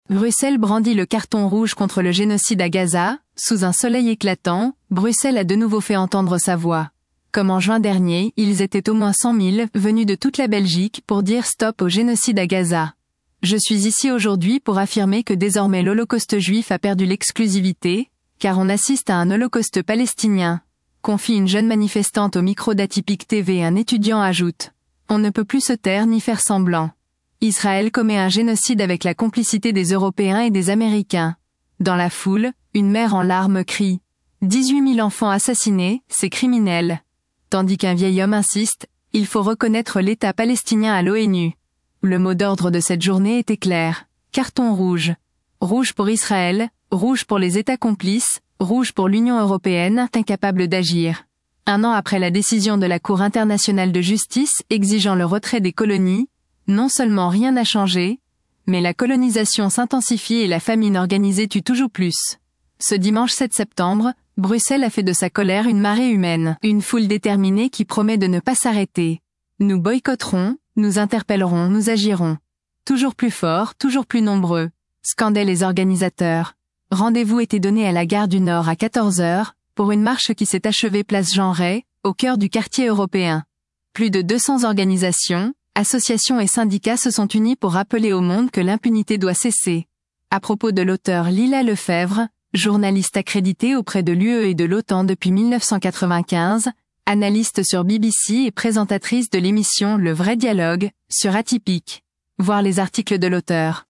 Bruxelles brandit le carton rouge contre le génocide à Gaza. Sous un soleil éclatant, Bruxelles a de nouveau fait entendre sa voix. Comme en juin dernier, ils étaient au moins 100 000 venus de toute la Belgique pour dire stop au génocide à Gaza. Je suis ici aujourd'hui pour affirmer que désormais l'Holocauste juif a perdu l'exclusivité, car on assiste à un Holocauste palestinien. Confie une jeune manifestante au micro d'Atypique TV. Un étudiant ajoute: on ne peut plus se taire ni faire semblant. Israël commet un génocide avec la complicité des Européens et des Américains. Dans la foule, une mère en larmes crie: 18 000 enfants assassinés, c'est criminel. Tandis qu'un vieil homme insiste: il faut reconnaître l'État palestinien à l'ONU. Le mot d'ordre de cette journée était clair: carton rouge. Rouge pour Israël, rouge pour les États complices, rouge pour l'Union européenne, incapable d'agir. Un an après la décision de la Cour internationale de justice exigeant le retrait des colonies, non seulement rien n'a changé, mais la colonisation s'intensifie et la famine organisée tue toujours plus. Ce dimanche 7 septembre, Bruxelles a fait de sa colère une marée humaine, une foule déterminée qui promet de ne pas s'arrêter. Nous boycotterons, nous interpellerons, nous agirons. Toujours plus forts, toujours plus nombreux, scandaient les organisateurs. Rendez-vous était donné à la gare du Nord à 14 h, pour une marche qui s'est achevée place Jean Rey, au cœur du quartier européen. Plus de 200 organisations, associations et syndicats se sont unis pour rappeler au monde que l'impunité doit cesser. À propos de l'auteur Lila Lefebvre, journaliste accréditée auprès de l'UE et de l'OTAN depuis 1995, analyste sur BBC et présentatrice de l'émission Le Vrai Dialogue, sur Atypique. Voir les articles de l'auteur.